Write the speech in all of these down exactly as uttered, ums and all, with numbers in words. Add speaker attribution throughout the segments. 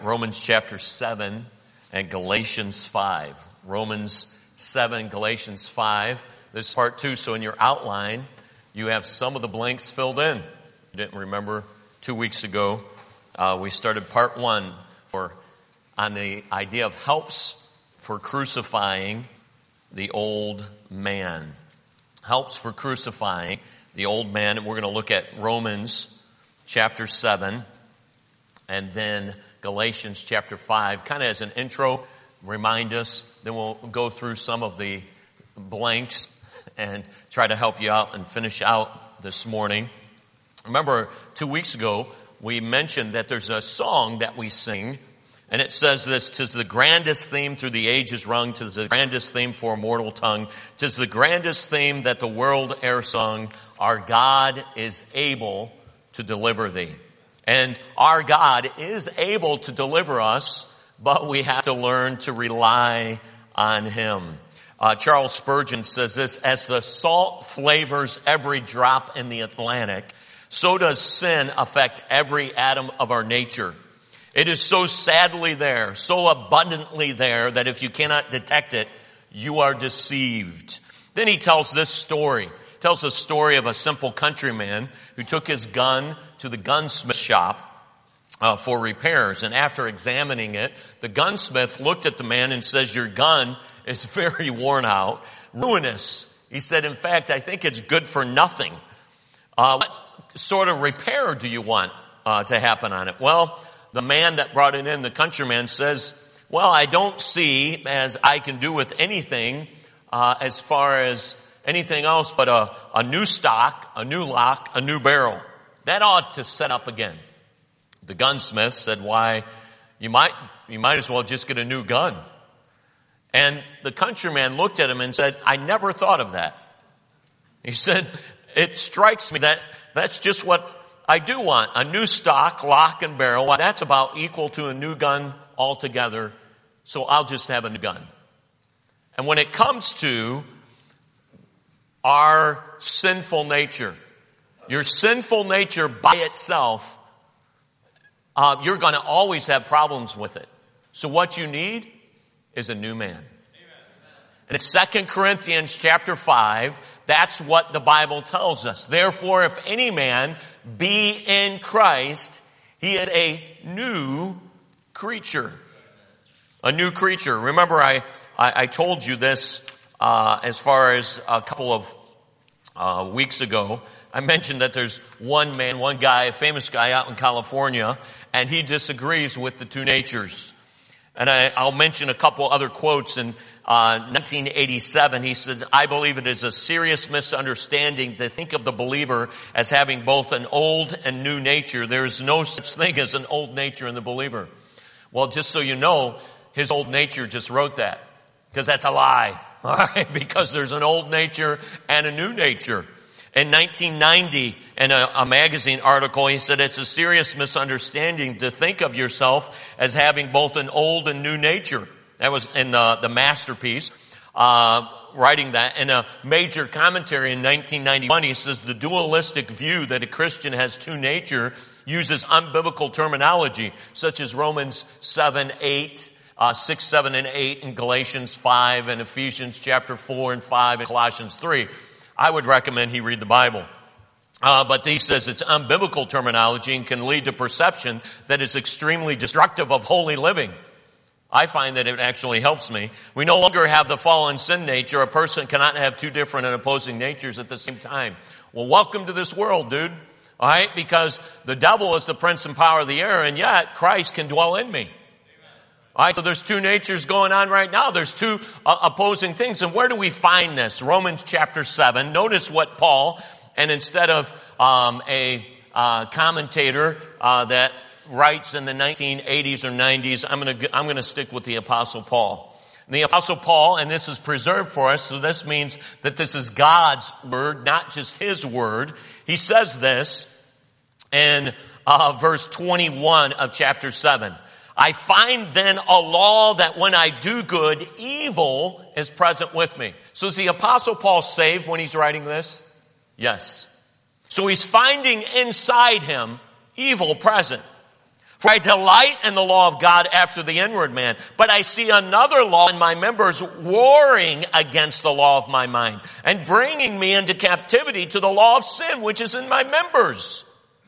Speaker 1: Romans chapter seven and Galatians five. Romans seven, Galatians five. This is part two, so in your outline, you have some of the blanks filled in. You didn't remember two weeks ago, uh, we started part one for on the idea of helps for crucifying the old man. Helps for crucifying the old man. And we're going to look at Romans chapter seven and then Galatians chapter five, kind of as an intro, remind us. Then we'll go through some of the blanks and try to help you out and finish out this morning. Remember, two weeks ago, we mentioned that there's a song that we sing, and it says this: "'Tis the grandest theme through the ages rung, 'tis the grandest theme for a mortal tongue, 'tis the grandest theme that the world e'er sung, our God is able to deliver thee." And our God is able to deliver us, but we have to learn to rely on Him. Uh, Charles Spurgeon says this: "As the salt flavors every drop in the Atlantic, so does sin affect every atom of our nature. It is so sadly there, so abundantly there, that if you cannot detect it, you are deceived." Then he tells this story. He tells the story of a simple countryman who took his gun to the gunsmith shop uh, for repairs. And after examining it, the gunsmith looked at the man and says, "Your gun is very worn out, ruinous." He said, "In fact, I think it's good for nothing. Uh, what sort of repair do you want uh, to happen on it?" Well, the man that brought it in, the countryman, says, "Well, I don't see as I can do with anything uh, as far as anything else but a, a new stock, a new lock, a new barrel. That ought to set up again." The gunsmith said, "Why, you might, you might as well just get a new gun." And the countryman looked at him and said, "I never thought of that." He said, "It strikes me that that's just what I do want. A new stock, lock, and barrel. That's about equal to a new gun altogether. So I'll just have a new gun." And when it comes to our sinful nature, your sinful nature by itself, uh, you're going to always have problems with it. So what you need is a new man. And in Second Corinthians chapter five, that's what the Bible tells us. "Therefore, if any man be in Christ, he is a new creature." A new creature. Remember, I, I, I told you this uh, as far as a couple of uh, weeks ago. I mentioned that there's one man, one guy, a famous guy out in California, and he disagrees with the two natures. And I, I'll mention a couple other quotes. In uh, nineteen eighty-seven, he said, "I believe it is a serious misunderstanding to think of the believer as having both an old and new nature. There is no such thing as an old nature in the believer." Well, just so you know, his old nature just wrote that, because that's a lie. All right, because there's an old nature and a new nature. In nineteen ninety, in a, a magazine article, he said, "It's a serious misunderstanding to think of yourself as having both an old and new nature." That was in the, the Masterpiece, uh, writing that. In a major commentary in nineteen ninety-one, he says, "The dualistic view that a Christian has two nature uses unbiblical terminology, such as Romans seven, eight, uh, six, seven, and eight, and Galatians five, and Ephesians chapter four and five, and Colossians three. I would recommend he read the Bible. Uh, but he says it's unbiblical terminology and can lead to perception that is extremely destructive of holy living. I find that it actually helps me. We no longer have the fallen sin nature. A person cannot have two different and opposing natures at the same time. Well, welcome to this world, dude. All right? Because the devil is the prince and power of the air, and yet Christ can dwell in me. All right, so there's two natures going on right now. There's two uh, opposing things. And where do we find this? Romans chapter seven. Notice what Paul, and instead of um, a uh, commentator uh, that writes in the nineteen eighties or nineties, I'm going to I'm going to stick with the Apostle Paul. And the Apostle Paul, and this is preserved for us, so this means that this is God's word, not just his word. He says this in uh, verse twenty-one of chapter seven. "I find then a law that when I do good, evil is present with me." So is the Apostle Paul saved when he's writing this? Yes. So he's finding inside him evil present. For I delight in the law of God after the inward man, but I see another law in my members warring against the law of my mind and bringing me into captivity to the law of sin which is in my members.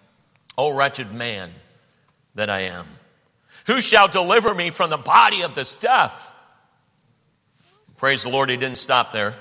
Speaker 1: O wretched man that I am, who shall deliver me from the body of this death? Praise the Lord, he didn't stop there.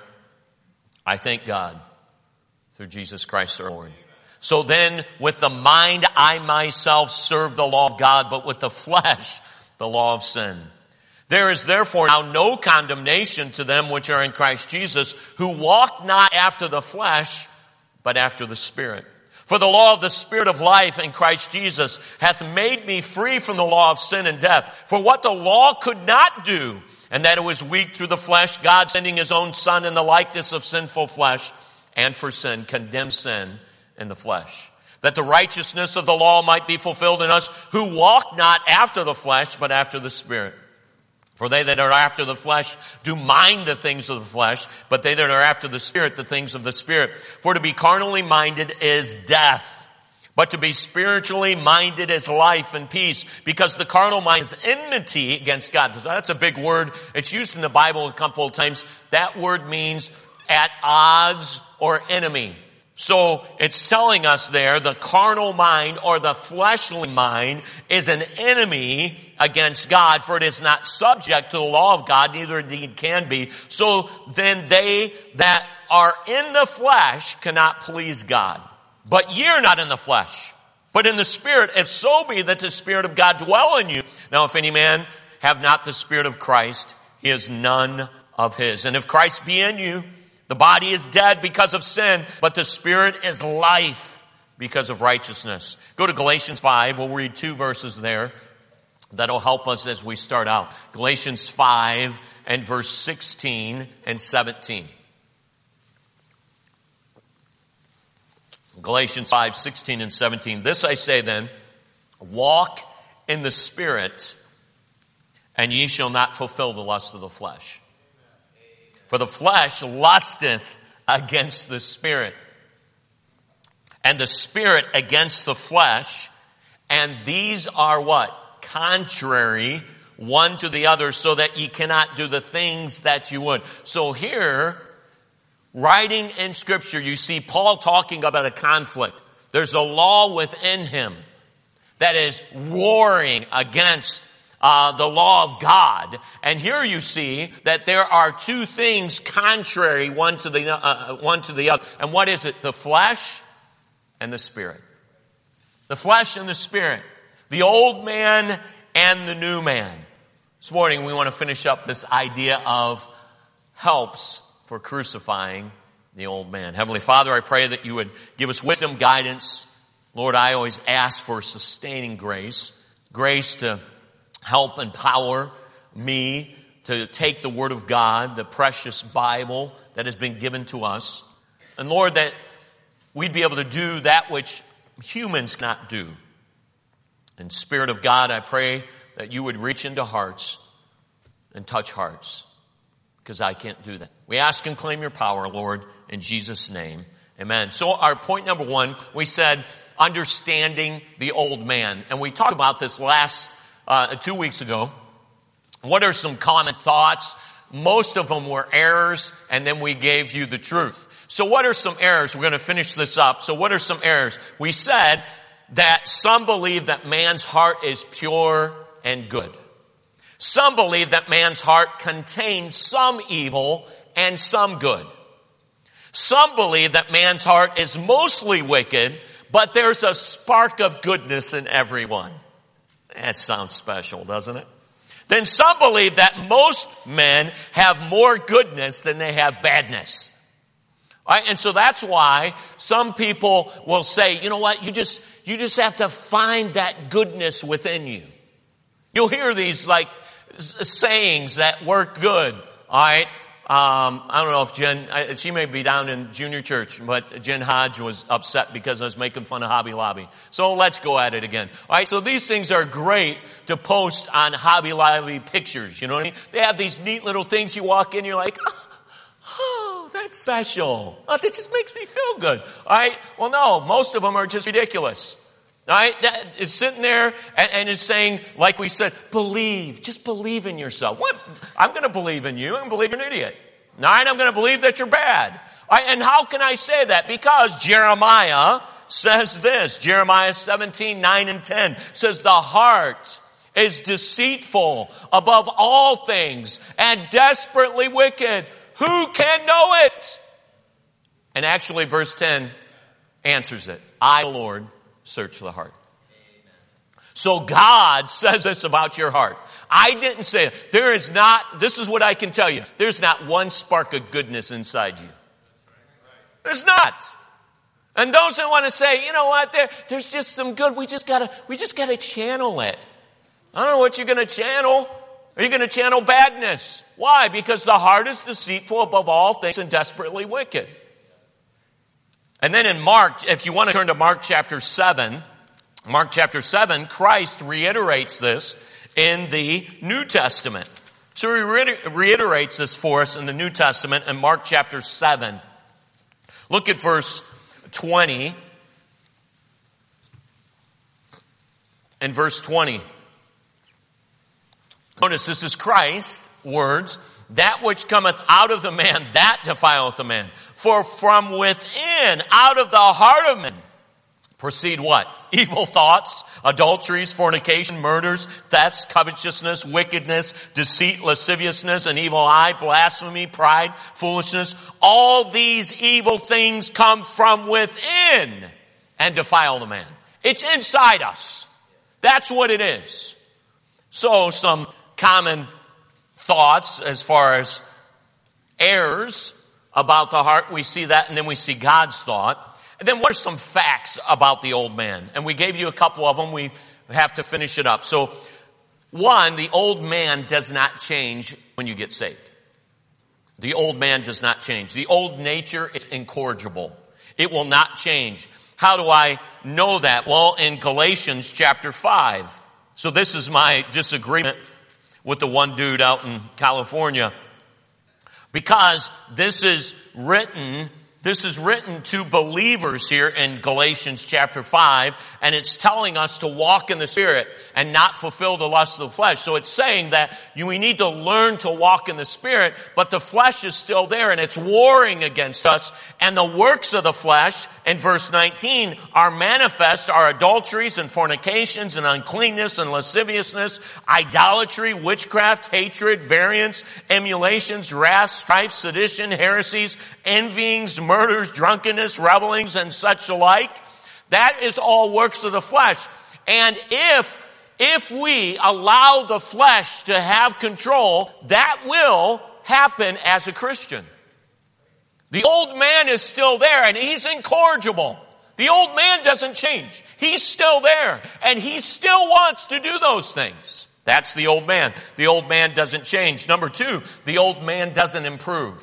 Speaker 1: I thank God through Jesus Christ our Lord. So then, with the mind, I myself serve the law of God, but with the flesh, the law of sin. There is therefore now no condemnation to them which are in Christ Jesus, who walk not after the flesh, but after the Spirit. For the law of the Spirit of life in Christ Jesus hath made me free from the law of sin and death. For what the law could not do, and that it was weak through the flesh, God sending his own Son in the likeness of sinful flesh, and for sin, condemned sin in the flesh, that the righteousness of the law might be fulfilled in us who walk not after the flesh, but after the Spirit. For they that are after the flesh do mind the things of the flesh, but they that are after the Spirit, the things of the Spirit. For to be carnally minded is death, but to be spiritually minded is life and peace, because the carnal mind is enmity against God. That's a big word. It's used in the Bible a couple of times. That word means at odds or enemy. So it's telling us there the carnal mind or the fleshly mind is an enemy against God, for it is not subject to the law of God, neither indeed can be. So then they that are in the flesh cannot please God. But ye are not in the flesh, but in the Spirit, if so be that the Spirit of God dwell in you. Now if any man have not the Spirit of Christ, he is none of his. And if Christ be in you, the body is dead because of sin, but the Spirit is life because of righteousness. Go to Galatians five. We'll read two verses there. That'll help us as we start out. Galatians five and verse sixteen and seventeen. Galatians five, sixteen and seventeen. This I say then, walk in the Spirit, and ye shall not fulfill the lust of the flesh. For the flesh lusteth against the Spirit, and the Spirit against the flesh, and these are what? Contrary one to the other, so that ye cannot do the things that you would. So here, writing in Scripture, you see Paul talking about a conflict. There's a law within him that is warring against Uh, the law of God. And here you see that there are two things contrary one to the uh, one to the other. And what is it? The flesh and the Spirit. The flesh and the Spirit. The old man and the new man. This morning we want to finish up this idea of helps for crucifying the old man. Heavenly Father, I pray that you would give us wisdom, guidance. Lord, I always ask for sustaining grace. Grace to help empower me to take the Word of God, the precious Bible that has been given to us. And Lord, that we'd be able to do that which humans cannot do. And Spirit of God, I pray that you would reach into hearts and touch hearts, because I can't do that. We ask and claim your power, Lord, in Jesus' name. Amen. So our point number one, we said understanding the old man. And we talked about this last Uh, two weeks ago. What are some common thoughts? Most of them were errors, and then we gave you the truth. So what are some errors? We're going to finish this up. So what are some errors? We said that some believe that man's heart is pure and good. Some believe that man's heart contains some evil and some good. Some believe that man's heart is mostly wicked, but there's a spark of goodness in everyone. That sounds special, doesn't it? Then some believe that most men have more goodness than they have badness. All right? And so that's why some people will say, you know what, you just, you just have to find that goodness within you. You'll hear these like sayings that work good. All right? Um, I don't know if Jen, she may be down in junior church, but Jen Hodge was upset because I was making fun of Hobby Lobby. So let's go at it again. All right, so these things are great to post on Hobby Lobby pictures. You know what I mean? They have these neat little things. You walk in, you're like, oh, oh that's special. Oh, that just makes me feel good. All right, well, no, most of them are just ridiculous. All right, that is sitting there and, and it's saying, like we said, believe. Just believe in yourself. What? I'm going to believe in you. I'm going to believe you're an idiot. All right, I'm going to believe that you're bad. All right, and how can I say that? Because Jeremiah says this. Jeremiah seventeen, nine and ten says, the heart is deceitful above all things and desperately wicked. Who can know it? And actually, verse ten answers it. I, the Lord, search the heart. Amen. So God says this about your heart. I didn't say it. There is not, this is what I can tell you. There's not one spark of goodness inside you. There's not. And those that want to say, you know what, there, there's just some good, we just gotta, we just gotta channel it. I don't know what you're gonna channel. Are you gonna channel badness? Why? Because the heart is deceitful above all things and desperately wicked. And then in Mark, if you want to turn to Mark chapter seven, Mark chapter seven, Christ reiterates this in the New Testament. So he reiterates this for us in the New Testament in Mark chapter seven. Look at verse twenty. And verse twenty. Notice this is Christ's words. That which cometh out of the man, that defileth the man. For from within, out of the heart of man, proceed what? Evil thoughts, adulteries, fornication, murders, thefts, covetousness, wickedness, deceit, lasciviousness, an evil eye, blasphemy, pride, foolishness. All these evil things come from within and defile the man. It's inside us. That's what it is. So some common thoughts as far as errors about the heart. We see that, and then we see God's thought. And then what are some facts about the old man? And we gave you a couple of them. We have to finish it up. So, one, the old man does not change when you get saved. The old man does not change. The old nature is incorrigible. It will not change. How do I know that? Well, in Galatians chapter five. So this is my disagreement with the one dude out in California. Because this is written, this is written to believers here in Galatians chapter five, and it's telling us to walk in the Spirit and not fulfill the lust of the flesh. So it's saying that you, we need to learn to walk in the Spirit, but the flesh is still there and it's warring against us. And the works of the flesh, in verse nineteen, are manifest, are adulteries and fornications and uncleanness and lasciviousness, idolatry, witchcraft, hatred, variance, emulations, wrath, strife, sedition, heresies, envyings, murders, drunkenness, revelings, and such alike. That is all works of the flesh. And if, if we allow the flesh to have control, that will happen as a Christian. The old man is still there and he's incorrigible. The old man doesn't change. He's still there and he still wants to do those things. That's the old man. The old man doesn't change. Number two, the old man doesn't improve.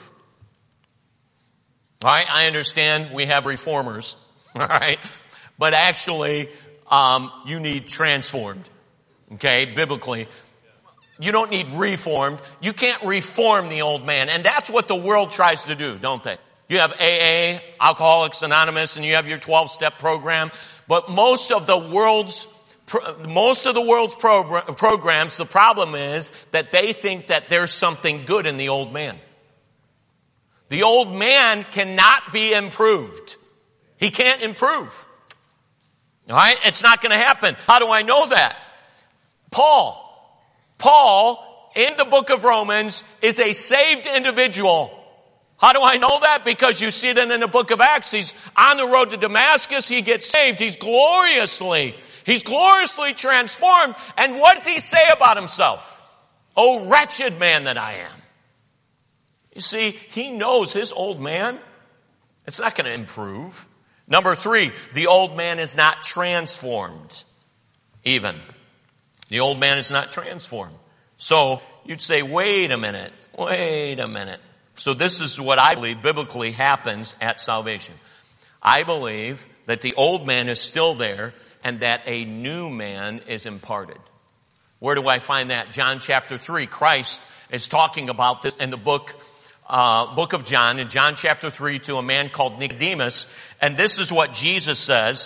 Speaker 1: All right, I understand we have reformers, all right, but actually, um, you need transformed, okay, biblically. You don't need reformed. You can't reform the old man, and that's what the world tries to do, don't they? You have A A, Alcoholics Anonymous, and you have your twelve-step program, but most of the world's most of the world's progr- programs, the problem is that they think that there's something good in the old man. The old man cannot be improved. He can't improve. All right? It's not going to happen. How do I know that? Paul. Paul, in the book of Romans, is a saved individual. How do I know that? Because you see it in the book of Acts. He's on the road to Damascus. He gets saved. He's gloriously, he's gloriously transformed. And what does he say about himself? Oh, wretched man that I am. You see, he knows his old man, it's not going to improve. Number three, the old man is not transformed even. The old man is not transformed. So you'd say, wait a minute, wait a minute. So this is what I believe biblically happens at salvation. I believe that the old man is still there and that a new man is imparted. Where do I find that? John chapter three. Christ is talking about this in the book Uh, book of John, in John chapter three, to a man called Nicodemus. And this is what Jesus says.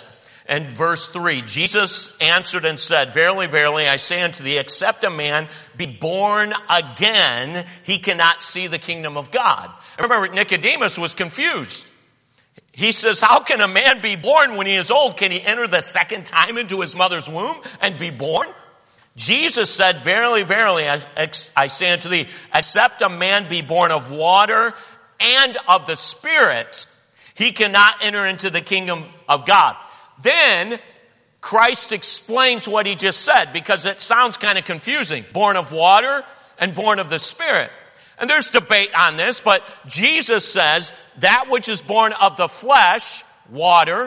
Speaker 1: And verse three, Jesus answered and said, Verily, verily, I say unto thee, except a man be born again, he cannot see the kingdom of God. And remember, Nicodemus was confused. He says, how can a man be born when he is old? Can he enter the second time into his mother's womb and be born? Jesus said, Verily, verily, I, I say unto thee, except a man be born of water and of the Spirit, he cannot enter into the kingdom of God. Then Christ explains what he just said, because it sounds kind of confusing. Born of water and born of the Spirit. And there's debate on this, but Jesus says that which is born of the flesh, water,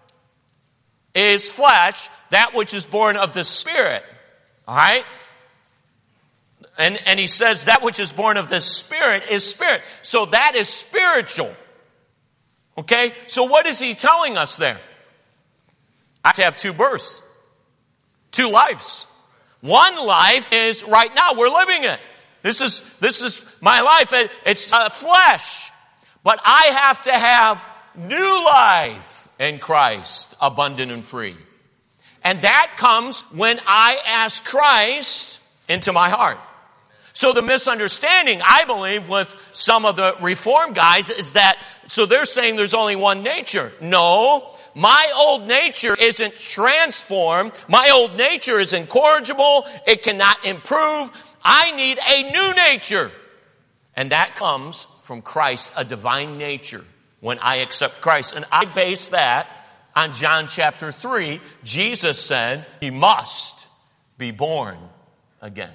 Speaker 1: is flesh. That which is born of the Spirit. All right? And, and he says that which is born of the Spirit is spirit. So that is spiritual. Okay? So what is he telling us there? I have to have two births. Two lives. One life is right now, we're living it. This is, this is my life. It's uh, flesh. But I have to have new life in Christ, abundant and free. And that comes when I ask Christ into my heart. So the misunderstanding, I believe, with some of the Reform guys is that, so they're saying there's only one nature. No, my old nature isn't transformed. My old nature is incorrigible. It cannot improve. I need a new nature. And that comes from Christ, a divine nature, when I accept Christ. And I base that on John chapter three. Jesus said, he must be born again.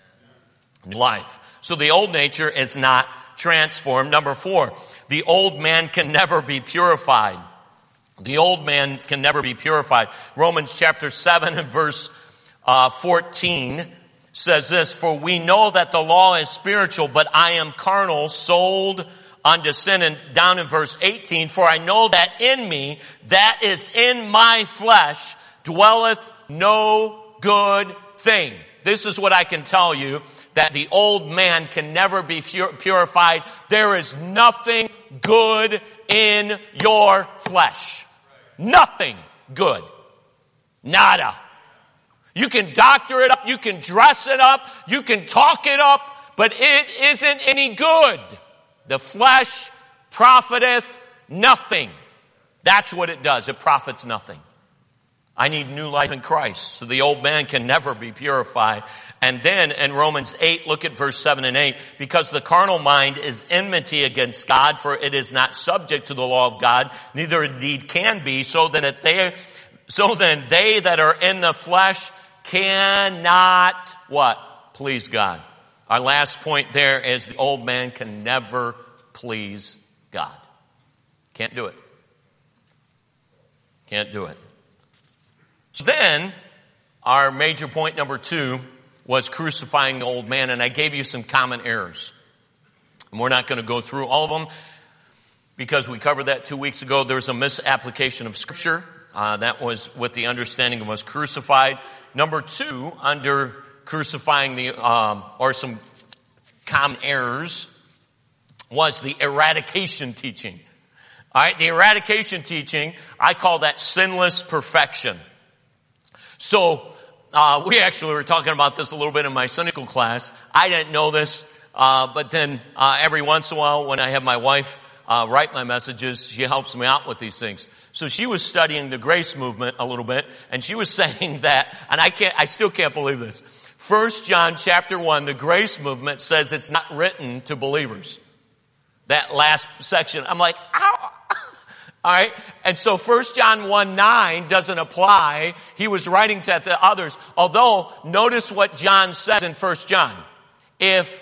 Speaker 1: New life. So the old nature is not transformed. Number four, the old man can never be purified. The old man can never be purified. Romans chapter seven and verse uh, fourteen says this, for we know that the law is spiritual, but I am carnal, sold unto sin. And down in verse eighteen, for I know that in me, that is in my flesh, dwelleth no good thing. This is what I can tell you, that the old man can never be purified. There is nothing good in your flesh. Nothing good. Nada. You can doctor it up, you can dress it up, you can talk it up, but it isn't any good. The flesh profiteth nothing. That's what it does. It profits nothing. I need new life in Christ. So the old man can never be purified. And then in Romans eight, look at verse seven and eight. Because the carnal mind is enmity against God, for it is not subject to the law of God, neither indeed can be, so that if they, so then they that are in the flesh cannot, what? Please God. Our last point there is the old man can never please God. Can't do it. Can't do it. So then, our major point number two was crucifying the old man, and I gave you some common errors. And we're not going to go through all of them because we covered that two weeks ago. There's a misapplication of Scripture. Uh, that was with the understanding of was crucified. Number two, under crucifying the, um, or some common errors, was the eradication teaching. All right, the eradication teaching, I call that sinless perfection. So, uh, we actually were talking about this a little bit in my Sunday school class. I didn't know this, uh, but then, uh, every once in a while when I have my wife, uh, write my messages, she helps me out with these things. So she was studying the grace movement a little bit, and she was saying that, and I can't, I still can't believe this. First John chapter one, the grace movement says it's not written to believers. That last section, I'm like, ow! All right. And so First John one nine doesn't apply. He was writing to the others. Although, notice what John says in First John. If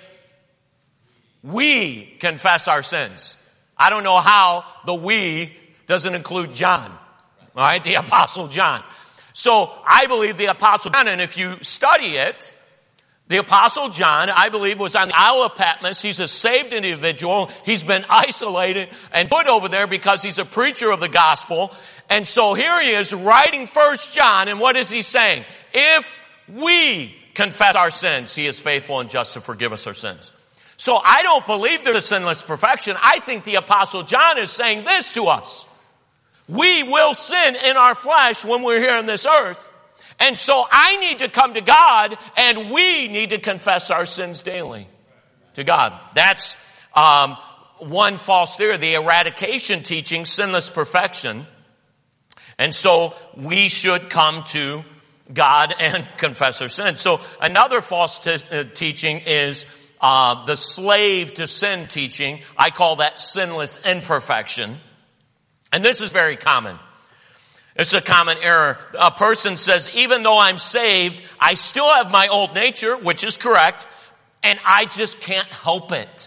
Speaker 1: we confess our sins. I don't know how the we doesn't include John. All right. The Apostle John. So I believe the Apostle John, and if you study it, the Apostle John, I believe, was on the Isle of Patmos. He's a saved individual. He's been isolated and put over there because he's a preacher of the gospel. And so here he is writing First John, and what is he saying? If we confess our sins, he is faithful and just to forgive us our sins. So I don't believe there's a sinless perfection. I think the Apostle John is saying this to us. We will sin in our flesh when we're here on this earth. And so I need to come to God, and we need to confess our sins daily to God. That's um, one false theory, the eradication teaching, sinless perfection. And so we should come to God and confess our sins. So another false t- uh, teaching is uh, the slave to sin teaching. I call that sinless imperfection. And this is very common. It's a common error. A person says, even though I'm saved, I still have my old nature, which is correct, and I just can't help it.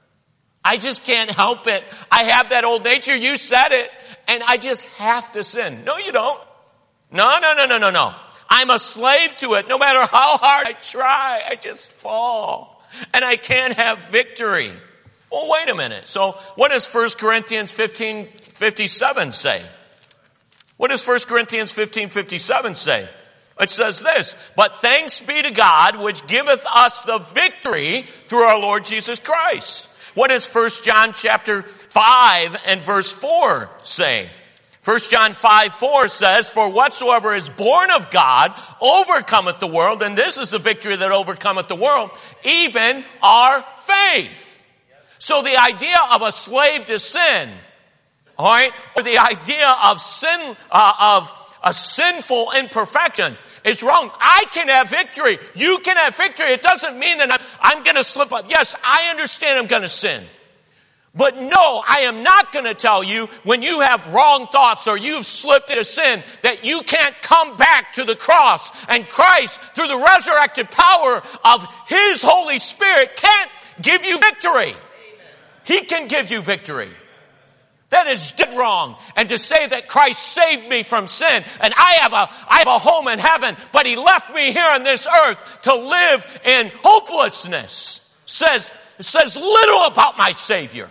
Speaker 1: I just can't help it. I have that old nature, you said it, and I just have to sin. No, you don't. No, no, no, no, no, no. I'm a slave to it. No matter how hard I try, I just fall. And I can't have victory. Well, wait a minute. So what does First Corinthians fifteen fifty-seven say? What does First Corinthians fifteen fifty-seven say? It says this, but thanks be to God, which giveth us the victory through our Lord Jesus Christ. What does First John chapter five and verse four say? First John five four says, for whatsoever is born of God overcometh the world, and this is the victory that overcometh the world, even our faith. So the idea of a slave to sin, all right, or the idea of sin, uh, of a sinful imperfection is wrong. I can have victory. You can have victory. It doesn't mean that I'm, I'm going to slip up. Yes, I understand I'm going to sin. But no, I am not going to tell you when you have wrong thoughts or you've slipped into sin that you can't come back to the cross and Christ through the resurrected power of His Holy Spirit can't give you victory. He can give you victory. That is dead wrong. And to say that Christ saved me from sin and I have a, I have a home in heaven, but He left me here on this earth to live in hopelessness says, says little about my Savior.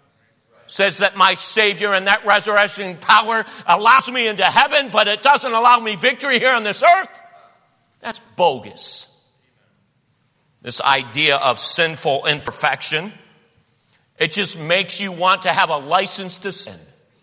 Speaker 1: Says that my Savior and that resurrection power allows me into heaven, but it doesn't allow me victory here on this earth. That's bogus. This idea of sinful imperfection, it just makes you want to have a license to sin.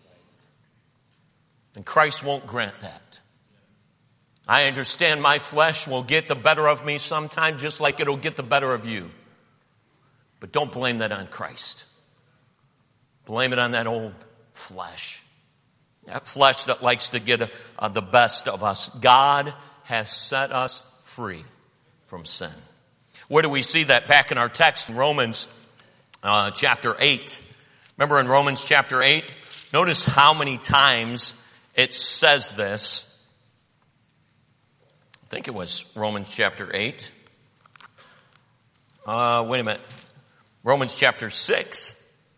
Speaker 1: And Christ won't grant that. I understand my flesh will get the better of me sometime, just like it'll get the better of you. But don't blame that on Christ. Blame it on that old flesh. That flesh that likes to get uh, the best of us. God has set us free from sin. Where do we see that? Back in our text in Romans uh, chapter eight. Remember in Romans chapter eight? Notice how many times it says this. I think it was Romans chapter eight. Uh, wait a minute. Romans chapter six.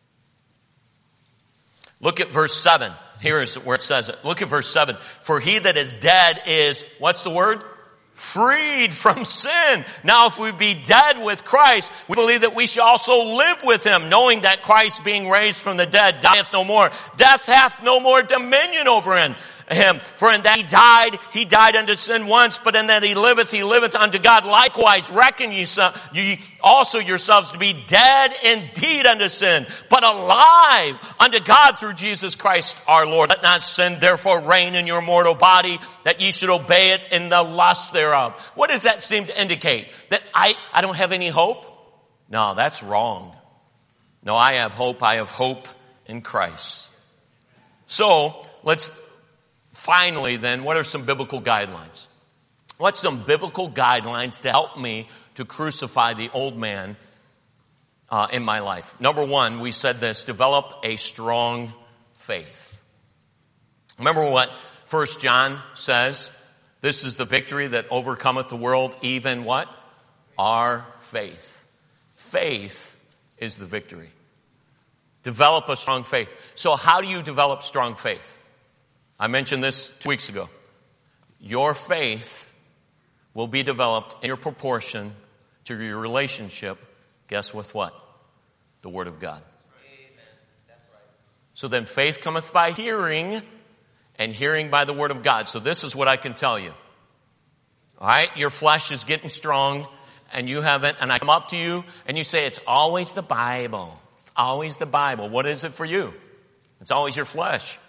Speaker 1: Look at verse seven. Here is where it says it. Look at verse seven. For he that is dead is, what's the word? Freed from sin. Now if we be dead with Christ, we believe that we shall also live with Him, knowing that Christ being raised from the dead dieth no more. Death hath no more dominion over him. Him. For in that he died, he died unto sin once, but in that he liveth, he liveth unto God. Likewise, reckon ye, so, ye also yourselves to be dead indeed unto sin, but alive unto God through Jesus Christ our Lord. Let not sin therefore reign in your mortal body, that ye should obey it in the lust thereof. What does that seem to indicate? That I, I don't have any hope? No, that's wrong. No, I have hope. I have hope in Christ. So, let's Finally, then, what are some biblical guidelines? What's some biblical guidelines to help me to crucify the old man uh, in my life? Number one, we said this, develop a strong faith. Remember what First John says? This is the victory that overcometh the world, even what? Our faith. Faith is the victory. Develop a strong faith. So how do you develop strong faith? I mentioned this two weeks ago. Your faith will be developed in your proportion to your relationship, guess with what? The Word of God. Amen. That's right. So then faith cometh by hearing, and hearing by the Word of God. So this is what I can tell you. Alright, your flesh is getting strong, and you haven't, and I come up to you, and you say, it's always the Bible. Always the Bible. What is it for you? It's always your flesh.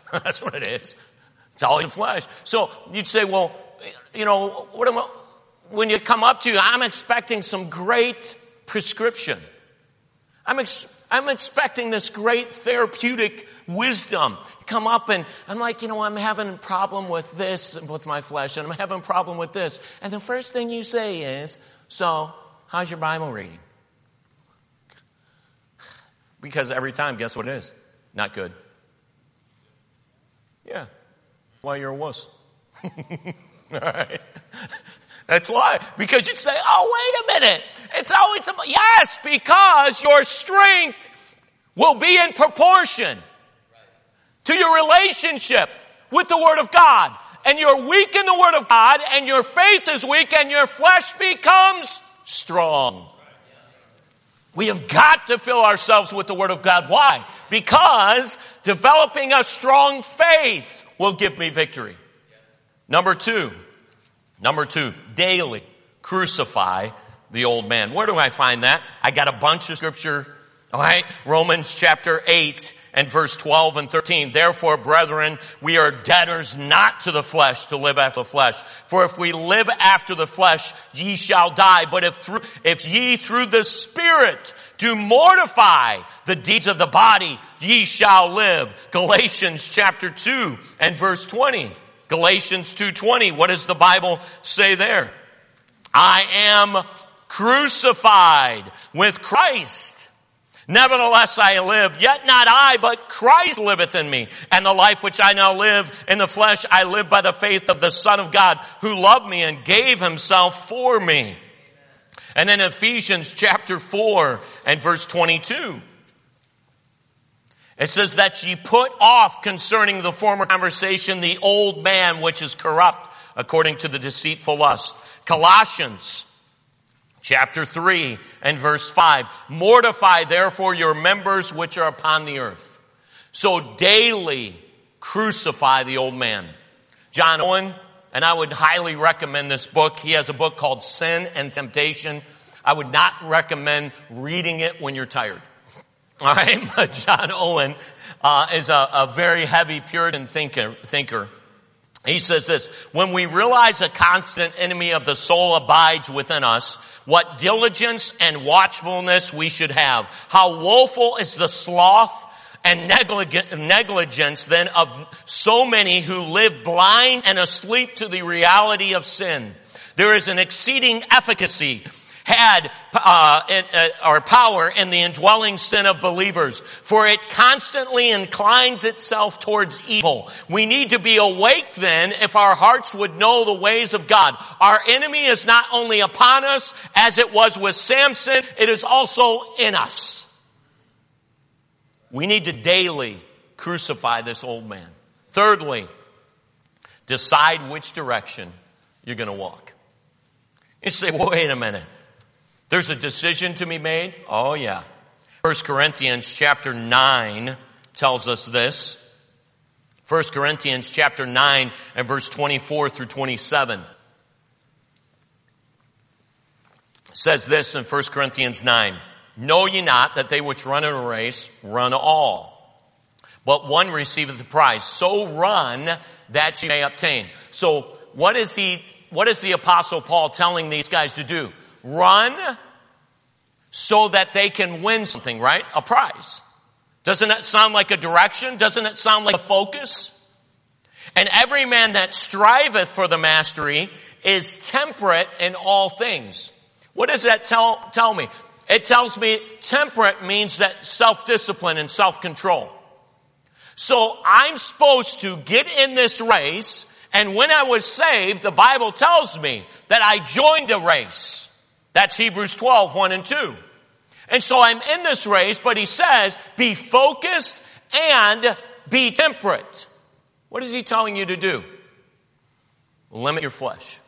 Speaker 1: That's what it is. It's always the flesh. So you'd say, well, you know, what am I, when you come up to you, I'm expecting some great prescription. I'm ex- I'm expecting this great therapeutic wisdom. Come up and I'm like, you know, I'm having a problem with this, with my flesh, and I'm having a problem with this. And the first thing you say is, so, how's your Bible reading? Because every time, guess what it is? Not good. Yeah. Why you're a wuss. All right. That's why. Because you'd say, oh, wait a minute. It's always, about, yes, because your strength will be in proportion to your relationship with the Word of God. And you're weak in the Word of God, and your faith is weak, and your flesh becomes strong. We have got to fill ourselves with the Word of God. Why? Because developing a strong faith will give me victory. Number two. Number two. Daily crucify the old man. Where do I find that? I got a bunch of scripture. All right. Romans chapter eight and verse twelve and thirteen. Therefore, brethren, we are debtors not to the flesh to live after the flesh. For if we live after the flesh, ye shall die. But if through, if ye through the Spirit do mortify the deeds of the body, ye shall live. Galatians chapter two and verse twenty. Galatians two twenty. What does the Bible say there? I am crucified with Christ. Nevertheless I live, yet not I, but Christ liveth in me. And the life which I now live in the flesh, I live by the faith of the Son of God, who loved me and gave himself for me. And then Ephesians chapter four and verse twenty-two. It says that ye put off concerning the former conversation the old man which is corrupt according to the deceitful lust. Colossians chapter three and verse five. Mortify therefore your members which are upon the earth. So daily crucify the old man. John Owen, and I would highly recommend this book. He has a book called Sin and Temptation. I would not recommend reading it when you're tired. All right, but John Owen uh, is a, a very heavy Puritan thinker, thinker. He says this, when we realize a constant enemy of the soul abides within us, what diligence and watchfulness we should have. How woeful is the sloth and negligence then of so many who live blind and asleep to the reality of sin. There is an exceeding efficacy had uh, in, uh, or power in the indwelling sin of believers, for it constantly inclines itself towards evil. We need to be awake then if our hearts would know the ways of God. Our enemy is not only upon us, as it was with Samson, it is also in us. We need to daily crucify this old man. Thirdly, decide which direction you're going to walk. You say, well, wait a minute. There's a decision to be made? Oh yeah. First Corinthians chapter nine tells us this. First Corinthians chapter nine and verse twenty-four through twenty-seven. Says this in First Corinthians nine. Know ye not that they which run in a race run all, but one receiveth the prize. So run that ye may obtain. So what is he, what is the Apostle Paul telling these guys to do? Run so that they can win something, right? A prize. Doesn't that sound like a direction? Doesn't it sound like a focus? And every man that striveth for the mastery is temperate in all things. What does that tell, tell me? It tells me temperate means that self-discipline and self-control. So I'm supposed to get in this race, and when I was saved, the Bible tells me that I joined a race. That's Hebrews twelve, one and two. And so I'm in this race, but he says, be focused and be temperate. What is he telling you to do? Limit your flesh.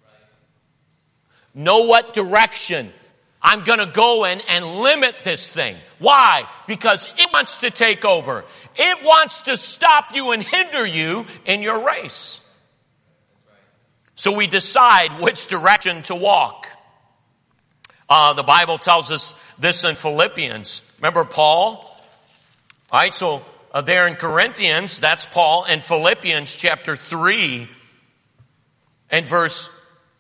Speaker 1: Know what direction I'm going to go in and limit this thing. Why? Because it wants to take over. It wants to stop you and hinder you in your race. So we decide which direction to walk. Uh, the Bible tells us this in Philippians. Remember Paul? Alright, so uh, there in Corinthians, that's Paul, in Philippians chapter three and verse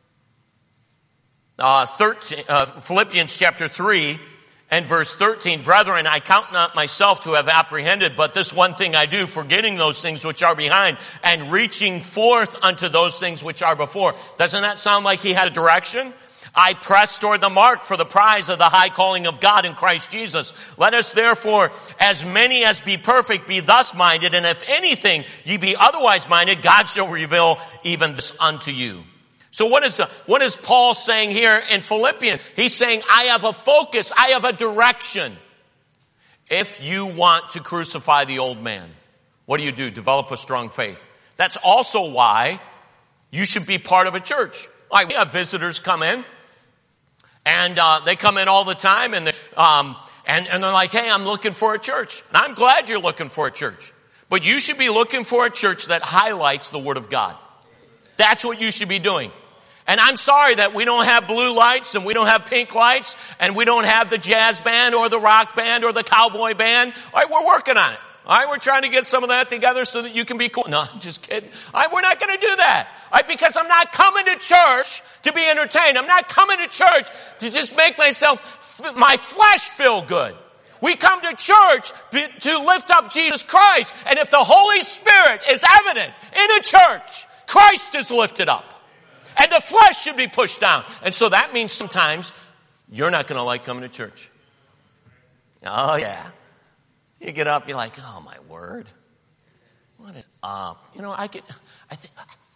Speaker 1: uh, thirteen, uh, Philippians chapter three and verse thirteen, brethren, I count not myself to have apprehended, but this one thing I do, forgetting those things which are behind and reaching forth unto those things which are before. Doesn't that sound like he had a direction? I press toward the mark for the prize of the high calling of God in Christ Jesus. Let us therefore, as many as be perfect, be thus minded, and if anything ye be otherwise minded, God shall reveal even this unto you. So what is, the, what is Paul saying here in Philippians? He's saying, I have a focus, I have a direction. If you want to crucify the old man, what do you do? Develop a strong faith. That's also why you should be part of a church. Like we have visitors come in, and uh, they come in all the time, and, they, um, and, and they're like, hey, I'm looking for a church. And I'm glad you're looking for a church. But you should be looking for a church that highlights the Word of God. That's what you should be doing. And I'm sorry that we don't have blue lights and we don't have pink lights and we don't have the jazz band or the rock band or the cowboy band. All right, we're working on it. All right, we're trying to get some of that together so that you can be cool. No, I'm just kidding. All right, we're not going to do that. All right, because I'm not coming to church to be entertained. I'm not coming to church to just make myself, my flesh feel good. We come to church to lift up Jesus Christ. And if the Holy Spirit is evident in a church, Christ is lifted up. And the flesh should be pushed down. And so that means sometimes you're not going to like coming to church. Oh, yeah. You get up, you're like, oh, my word. What is up? You know, I could, I think,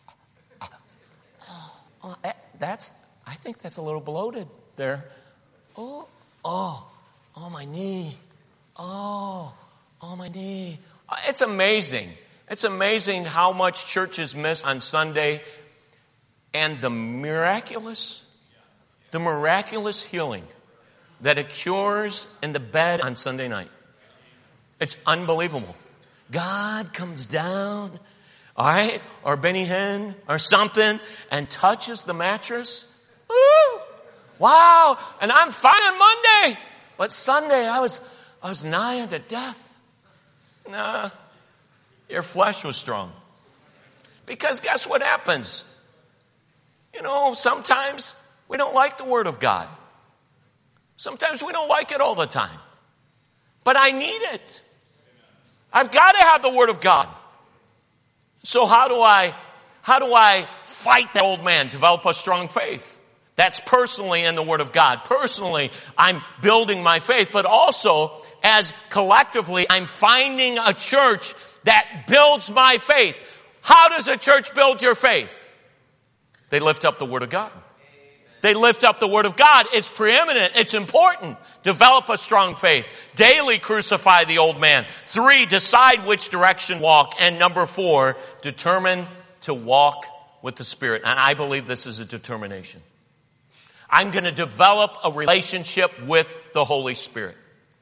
Speaker 1: oh, that's, I think that's a little bloated there. Oh, oh, oh, my knee. Oh, oh, my knee. It's amazing. It's amazing how much churches miss on Sunday. And the miraculous, the miraculous healing that occurs in the bed on Sunday night. It's unbelievable. God comes down, all right, or Benny Hinn or something, and touches the mattress. Woo! Wow! And I'm fine on Monday, but Sunday I was I was nigh unto death. Nah, your flesh was strong. Because guess what happens? You know, sometimes we don't like the Word of God. Sometimes we don't like it all the time. But I need it. I've got to have the Word of God. So how do I, how do I fight that old man, develop a strong faith? That's personally in the Word of God. Personally, I'm building my faith, but also as collectively, I'm finding a church that builds my faith. How does a church build your faith? They lift up the Word of God. They lift up the Word of God. It's preeminent. It's important. Develop a strong faith. Daily crucify the old man. Three, decide which direction walk. And number four, determine to walk with the Spirit. And I believe this is a determination. I'm going to develop a relationship with the Holy Spirit.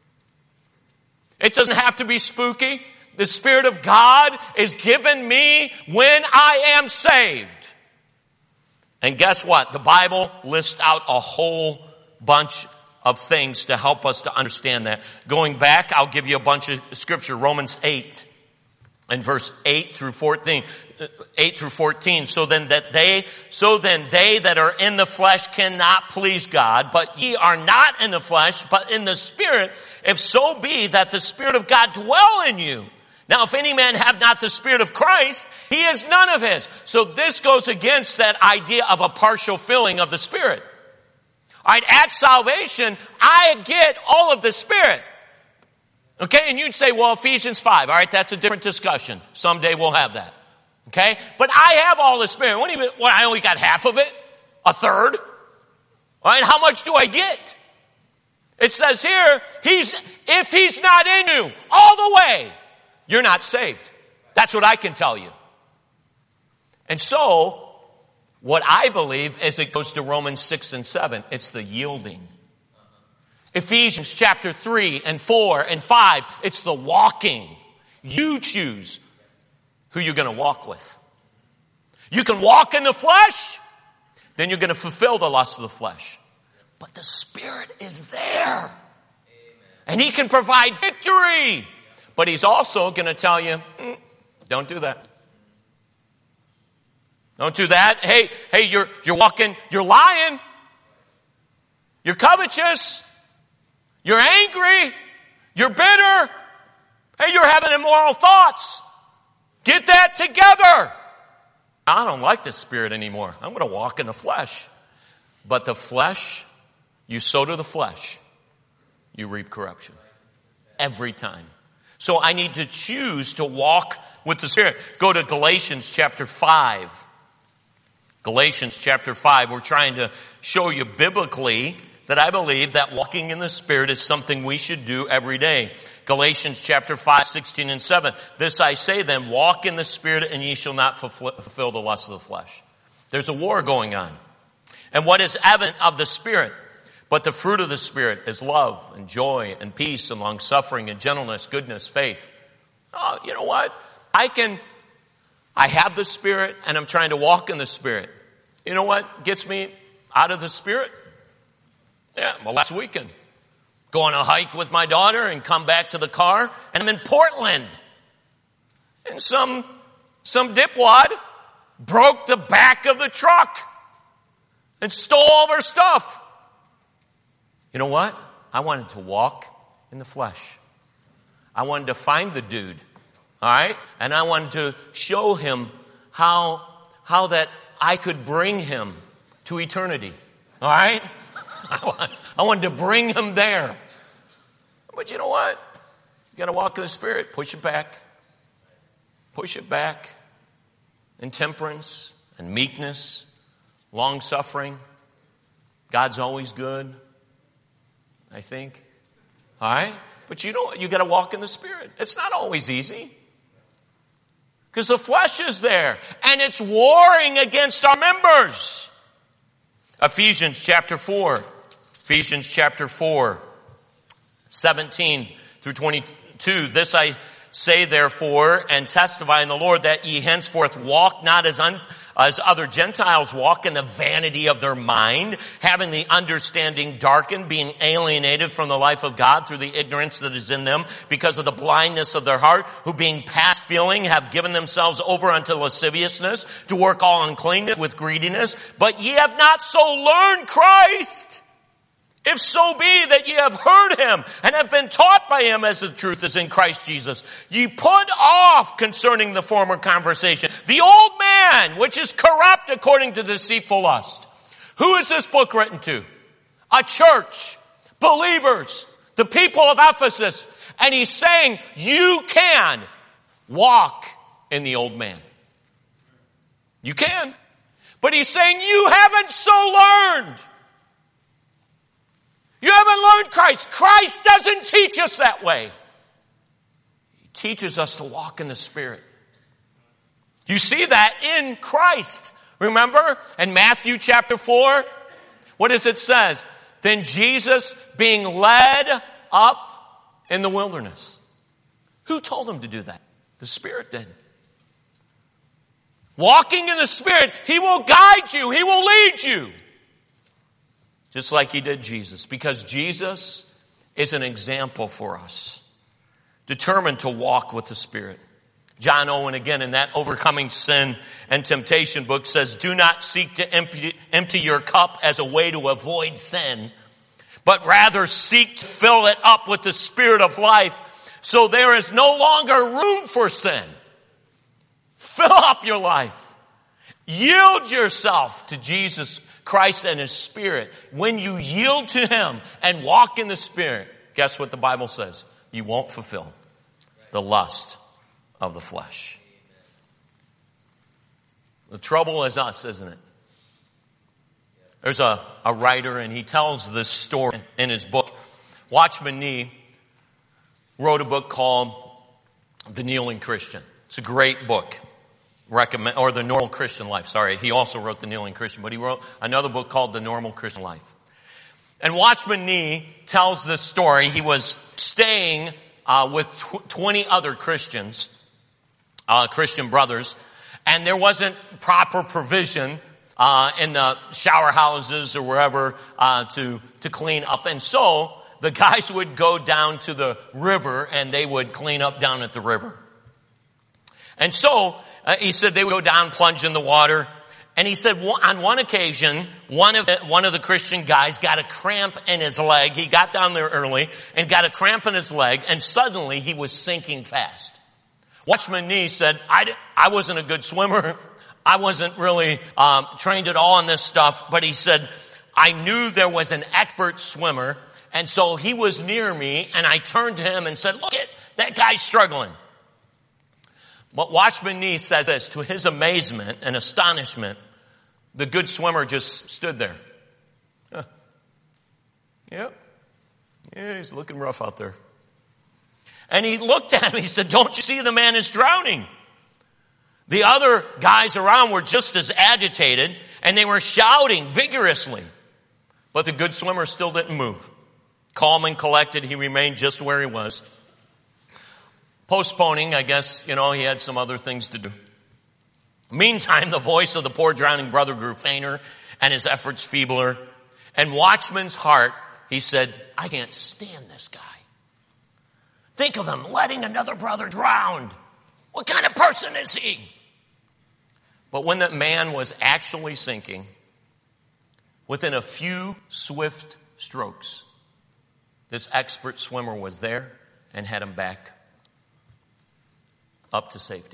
Speaker 1: It doesn't have to be spooky. The Spirit of God is given me when I am saved. And guess what? The Bible lists out a whole bunch of things to help us to understand that. Going back, I'll give you a bunch of scripture. Romans eight and verse eight through fourteen. eight through fourteen. So then that they, so then they that are in the flesh cannot please God, but ye are not in the flesh, but in the Spirit, if so be that the Spirit of God dwell in you. Now, if any man have not the Spirit of Christ, he is none of his. So this goes against that idea of a partial filling of the Spirit. All right, at salvation, I get all of the Spirit. Okay, and you'd say, well, Ephesians five, all right, that's a different discussion. Someday we'll have that. Okay, but I have all the Spirit. What do you mean? Well, I only got half of it? A third? All right, how much do I get? It says here, he's if he's not in you all the way, you're not saved. That's what I can tell you. And so, what I believe is it goes to Romans six and seven. It's the yielding. Ephesians chapter three and four and five. It's the walking. You choose who you're going to walk with. You can walk in the flesh, then you're going to fulfill the lust of the flesh. But the Spirit is there. Amen. And He can provide victory. But he's also going to tell you, mm, don't do that. Don't do that. Hey, hey, you're, you're walking, you're lying. You're covetous. You're angry. You're bitter. Hey, you're having immoral thoughts. Get that together. I don't like the Spirit anymore. I'm going to walk in the flesh. But the flesh, you sow to the flesh, you reap corruption. Every time. So I need to choose to walk with the Spirit. Go to Galatians chapter five. Galatians chapter five. We're trying to show you biblically that I believe that walking in the Spirit is something we should do every day. Galatians chapter five, sixteen and seven. This I say then, walk in the Spirit and ye shall not fulfill the lust of the flesh. There's a war going on. And what is evident of the Spirit? But the fruit of the Spirit is love and joy and peace and long suffering and gentleness, goodness, faith. Oh, you know what? I can, I have the Spirit and I'm trying to walk in the Spirit. You know what gets me out of the Spirit? Yeah, well, last weekend. Go on a hike with my daughter and come back to the car, and I'm in Portland. And some, some dipwad broke the back of the truck and stole all of our stuff. You know what? I wanted to walk in the flesh. I wanted to find the dude. All right? And I wanted to show him how, how that I could bring him to eternity. All right? I, want, I wanted to bring him there. But you know what? You got to walk in the Spirit. Push it back. Push it back. And temperance and meekness, long suffering. God's always good, I think. All right? But you know, you got to walk in the Spirit. It's not always easy. Because the flesh is there. And it's warring against our members. Ephesians chapter four. Ephesians chapter four. seventeen through twenty-two. This I say therefore and testify in the Lord that ye henceforth walk not as un, as other Gentiles walk in the vanity of their mind, having the understanding darkened, being alienated from the life of God through the ignorance that is in them because of the blindness of their heart, who being past feeling have given themselves over unto lasciviousness to work all uncleanness with greediness. But ye have not so learned Christ. If so be that ye have heard him and have been taught by him as the truth is in Christ Jesus, ye put off concerning the former conversation the old man, which is corrupt according to deceitful lust. Who is this book written to? A church, believers, the people of Ephesus. And he's saying you can walk in the old man. You can. But he's saying you haven't so learned. You haven't learned Christ. Christ doesn't teach us that way. He teaches us to walk in the Spirit. You see that in Christ. Remember in Matthew chapter four? What does it say? Then Jesus being led up in the wilderness. Who told him to do that? The Spirit did. Walking in the Spirit, He will guide you. He will lead you. Just like He did Jesus. Because Jesus is an example for us. Determined to walk with the Spirit. John Owen again in that Overcoming Sin and Temptation book says, do not seek to empty, empty your cup as a way to avoid sin, but rather seek to fill it up with the Spirit of life so there is no longer room for sin. Fill up your life. Yield yourself to Jesus Christ and His Spirit. When you yield to Him and walk in the Spirit, guess what the Bible says? You won't fulfill the lust of the flesh. The trouble is us, isn't it? There's a, a writer and he tells this story in his book. Watchman Nee wrote a book called The Kneeling Christian. It's a great book. Recommend, or The Normal Christian Life. Sorry, he also wrote The Kneeling Christian, but he wrote another book called The Normal Christian Life. And Watchman Nee tells this story. He was staying uh, with tw- twenty other Christians, uh, Christian brothers, and there wasn't proper provision uh, in the shower houses or wherever uh, to to clean up. And so the guys would go down to the river and they would clean up down at the river. And so, uh, he said they would go down, plunge in the water. And he said on one occasion, one of, the, one of the Christian guys got a cramp in his leg. He got down there early and got a cramp in his leg, and suddenly he was sinking fast. Watchman Nee said, I, I wasn't a good swimmer. I wasn't really um, trained at all in this stuff, but he said, I knew there was an expert swimmer, and so he was near me, and I turned to him and said, look at that guy's struggling. But Watchman Nee says this, to his amazement and astonishment, the good swimmer just stood there. Huh. Yep. Yeah, he's looking rough out there. And he looked at him, he said, don't you see the man is drowning? The other guys around were just as agitated, and they were shouting vigorously. But the good swimmer still didn't move. Calm and collected, he remained just where he was. Postponing, I guess, you know, he had some other things to do. Meantime, the voice of the poor drowning brother grew fainter and his efforts feebler. And Watchman's heart, he said, I can't stand this guy. Think of him letting another brother drown. What kind of person is he? But when that man was actually sinking, within a few swift strokes, this expert swimmer was there and had him back up to safety.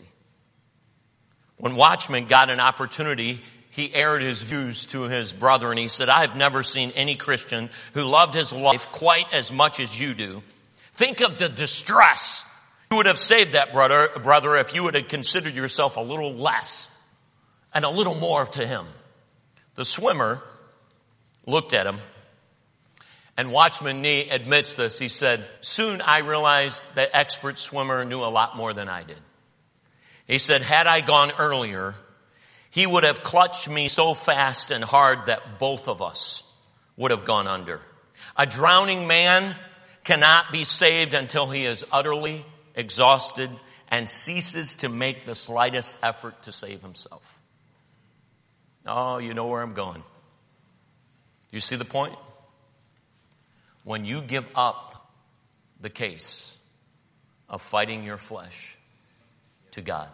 Speaker 1: When Watchman got an opportunity, he aired his views to his brother, and he said, I have never seen any Christian who loved his life quite as much as you do. Think of the distress you would have saved that brother, brother if you would have considered yourself a little less and a little more to him. The swimmer looked at him, and Watchman Nee admits this. He said, soon I realized that expert swimmer knew a lot more than I did. He said, had I gone earlier, he would have clutched me so fast and hard that both of us would have gone under. A drowning man cannot be saved until he is utterly exhausted and ceases to make the slightest effort to save himself. Oh, you know where I'm going. You see the point? When you give up the case of fighting your flesh to God.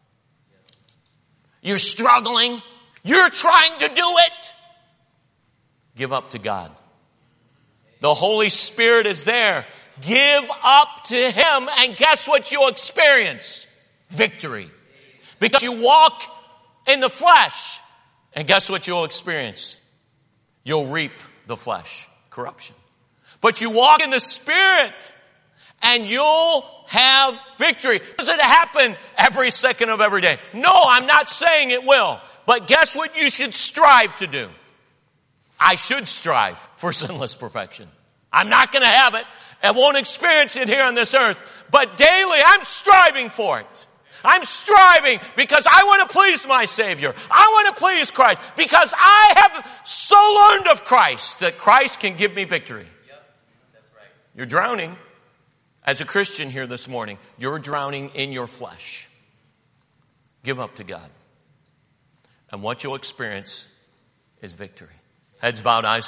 Speaker 1: You're struggling. You're trying to do it. Give up to God. The Holy Spirit is there. Give up to Him, and guess what you'll experience? Victory. Because you walk in the flesh, and guess what you'll experience? You'll reap the flesh. Corruption. But you walk in the Spirit, and you'll have victory. Does it happen every second of every day? No, I'm not saying it will. But guess what you should strive to do? I should strive for sinless perfection. I'm not going to have it. I won't experience it here on this earth. But daily, I'm striving for it. I'm striving because I want to please my Savior. I want to please Christ because I have so learned of Christ that Christ can give me victory.
Speaker 2: Yep, that's right.
Speaker 1: You're drowning. As a Christian here this morning, you're drowning in your flesh. Give up to God. And what you'll experience is victory. Heads bowed, eyes